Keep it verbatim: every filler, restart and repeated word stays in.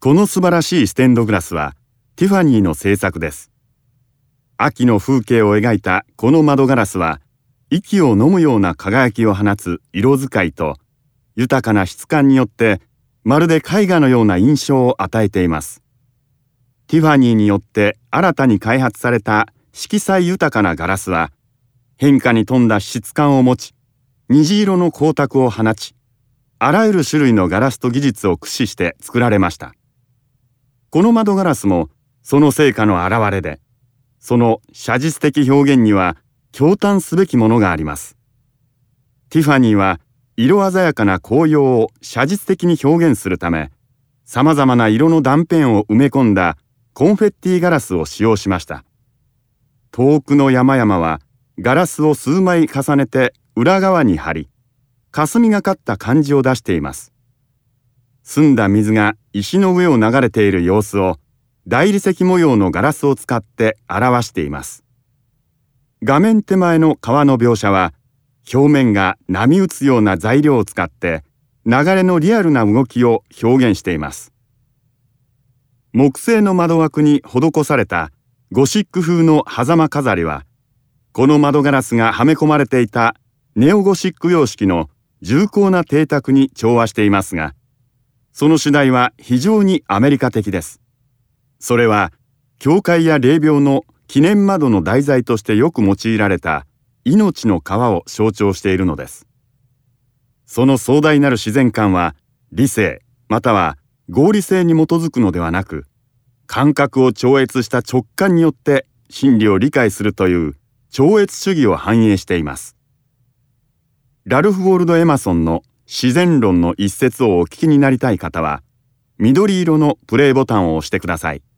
この素晴らしいステンドグラスはティファニーの製作です。秋の風景を描いたこの窓ガラスは、息を飲むような輝きを放つ色使いと豊かな質感によってまるで絵画のような印象を与えています。ティファニーによって新たに開発された色彩豊かなガラスは、変化に富んだ質感を持ち、虹色の光沢を放ち、あらゆる種類のガラスと技術を駆使して作られました。この窓ガラスもその成果の表れで、その写実的表現には驚嘆すべきものがあります。ティファニーは色鮮やかな紅葉を写実的に表現するため、さまざまな色の断片を埋め込んだコンフェッティガラスを使用しました。遠くの山々はガラスを数枚重ねて裏側に貼り、霞がかった感じを出しています。澄んだ水が石の上を流れている様子を大理石模様のガラスを使って表しています。画面手前の川の描写は、表面が波打つような材料を使って流れのリアルな動きを表現しています。木製の窓枠に施されたゴシック風の狭間飾りは、この窓ガラスがはめ込まれていたネオゴシック様式の重厚な邸宅に調和していますが、その主題は非常にアメリカ的です。それは教会や霊廟の記念窓の題材としてよく用いられた命の川を象徴しているのです。その壮大なる自然観は理性または合理性に基づくのではなく、感覚を超越した直感によって真理を理解するという超越主義を反映しています。ラルフ・ウォルド・エマソンの自然論の一節をお聞きになりたい方は、緑色のプレイボタンを押してください。